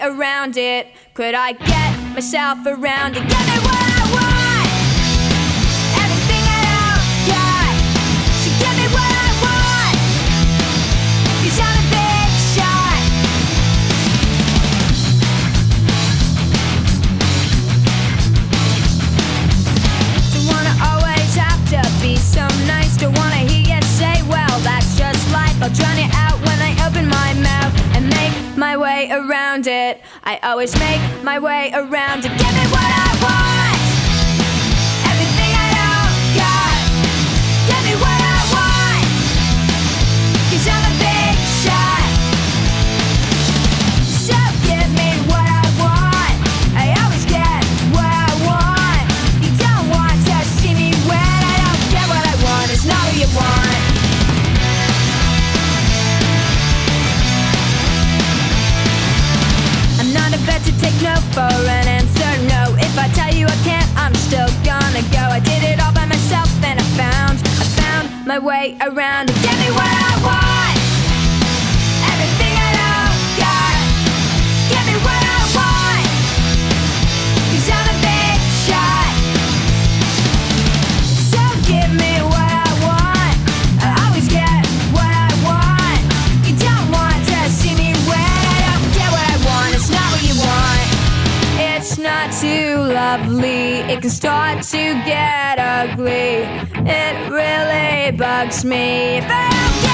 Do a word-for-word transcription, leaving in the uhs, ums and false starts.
around it? Could I get myself around it? Give me what I want, everything I don't got. So give me what I want, 'cause I'm a big shot. Don't wanna always have to be so nice. Don't wanna hear you say, well, that's just life. I'll drown it out when I open my mouth and make my way around it. I always make my way around it. Give me what I want, everything I don't got. Give me what I want, 'cause I'm a big shot. So give me what I want, I always get what I want. You don't want to see me when I don't get what I want. It's not what you want. I'm not about to take no for an answer, no. If I tell you I can't, I'm still gonna go. I did it all by myself and I found, I found my way around it. Give me what I want, everything I don't got. Give me what I want, 'cause I'm a big shot. So give me what I want, I always get what I want. You don't want to see me when I don't get what I want. It's not what you want. It's not too lovely, it can start to get ugly. It really bugs me if I don't get